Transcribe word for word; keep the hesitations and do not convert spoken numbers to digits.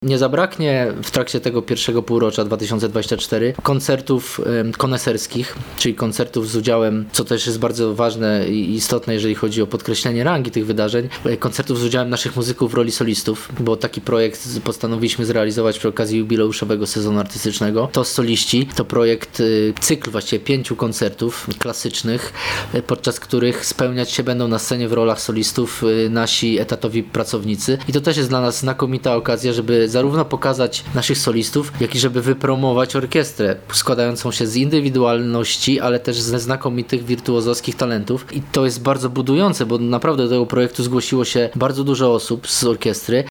Nie zabraknie w trakcie tego pierwszego półrocza dwa tysiące dwudziestego czwartego koncertów e, koneserskich, czyli koncertów z udziałem, co też jest bardzo ważne i istotne, jeżeli chodzi o podkreślenie rangi tych wydarzeń, e, koncertów z udziałem naszych muzyków w roli solistów, bo taki projekt postanowiliśmy zrealizować przy okazji jubileuszowego sezonu artystycznego. To soliści, to projekt, e, cykl właściwie pięciu koncertów klasycznych, e, podczas których spełniać się będą na scenie w rolach solistów e, nasi etatowi pracownicy. I to też jest dla nas znakomita okazja, żeby zarówno pokazać naszych solistów, jak i żeby wypromować orkiestrę składającą się z indywidualności, ale też ze znakomitych wirtuozowskich talentów. I to jest bardzo budujące, bo naprawdę do tego projektu zgłosiło się bardzo dużo osób z orkiestry.